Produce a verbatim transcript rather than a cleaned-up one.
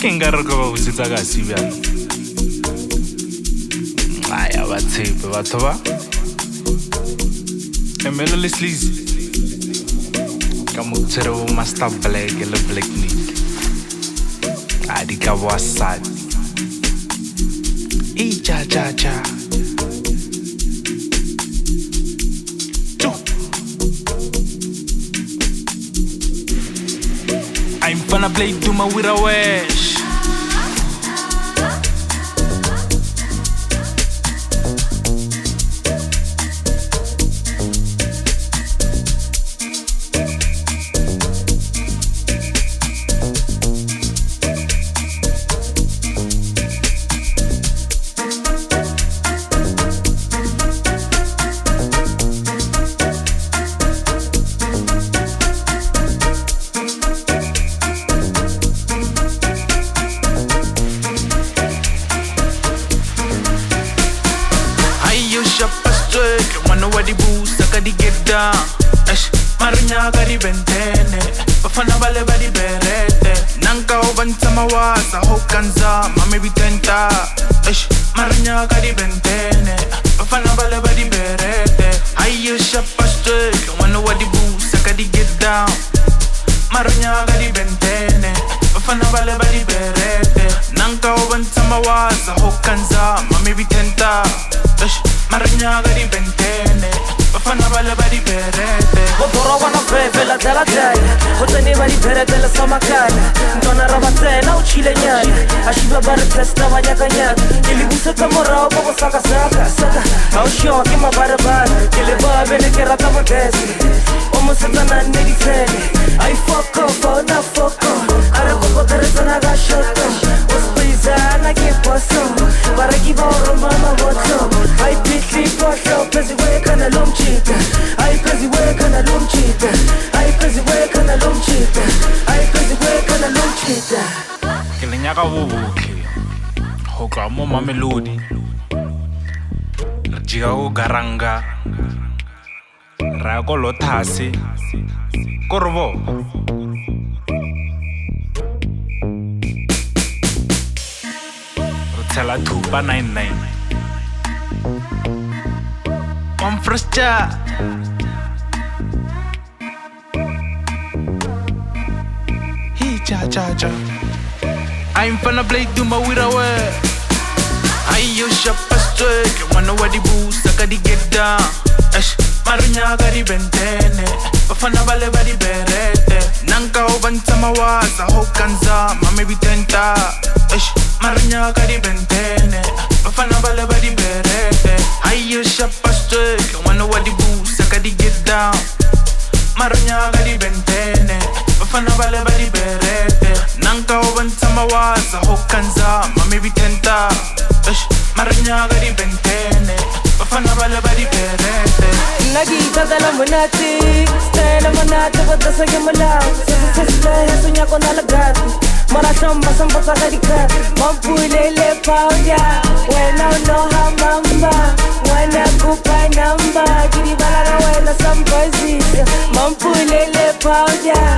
nka re ka ba busetsa ka sibjana aya ba tshepe batho ba emelo le sleazy ka mo tsere bo Master Black le Black Nick a di ka boa sad e cha cha cha I'm finna play Duma with a wish. Bafana bale badi berete Nanka obanta mawasa Hokanza mame bitenta Eish Marinya kadi bentene Bafana bale badi berete Hayo shapa straight Wano wadi busa kadi get down Marinya kadi bentene Bafana bale badi berete Nanka obanta mawasa Hokanza mame bitenta Eish Marinya kadi bentene Bafana bale badi berete Bora wana bebe la della della Hotene bari bere della samakana Ndona rabatena uchile nyana Ashiba bari testa wanyaka nyaka Ili buseka morao babo saka saka saka Aushio kima bare bare Ili babe neke rata magesi Omo seta na negi tene Ay foko fo na foko Are koko teresa na gashoto Ospiza na kiposo Bara kiba oro mama woto Ay pitli posho Pezi weka na lomchita Ay pezi weka na lomchita Ay pezi weka na lomchita Ay pezi weka na lomchita Ke le nyaka bo botlhe go tloa mo Mamelodi re jika go Garanga ra ya ko Lothase ko re bo re tshela thupa ninety-nine on Frustia he cha cha cha I'm finna play Duma with a word. Ayo shapa straight, wanna wadi boost, I gotta get down. Eish, Marinya kadi bentene, bafana bale badi berete. Nanka obanta mawasa, hokanza, mame bitenta. Eish, Marinya kadi bentene, bafana bale badi berete. Ayo shapa straight, wanna wadi boost, I gotta get down. Marinya kadi bentene, bafana bale badi berete. Nanka obanta mawasa hokanza mame bitenta Eish Marinya kadi bentene bafana bale badi berete Nagi dagala monati Stella monati Bata sa gemalaw Sasa sasla Sunya ko nalagati Mara samba samba sa kadika Mampulele pauja Wena no hamamba Wena kupa namba Kiri balala wena samba zisa Mampulele pauja